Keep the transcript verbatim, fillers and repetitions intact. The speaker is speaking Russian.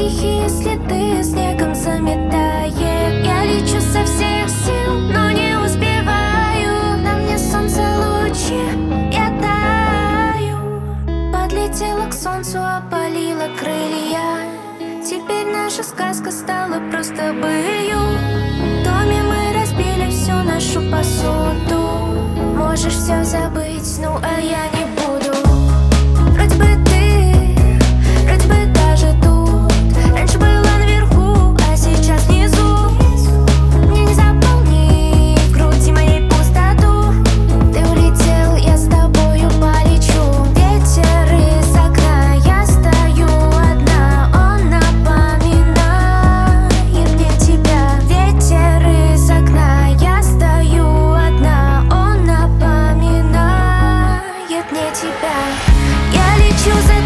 тихие следы снегом заметает. Я лечу со всех сил, но не успеваю. На мне солнце лучи, я таю. Подлетела к солнцу, опалила крылья. Теперь наша сказка стала просто былью. В доме мы разбили всю нашу посуду. Можешь все забыть, ну а я не буду. Вроде бы ты, вроде бы даже тут. Раньше была наверху, а сейчас внизу. Мне не заполнить в груди моей пустоту. Ты улетел, я с тобою полечу. Ветер из окна, я стою одна. Он напоминает мне тебя. Ветер из окна, я стою одна. Он напоминает мне тебя. Я лечу за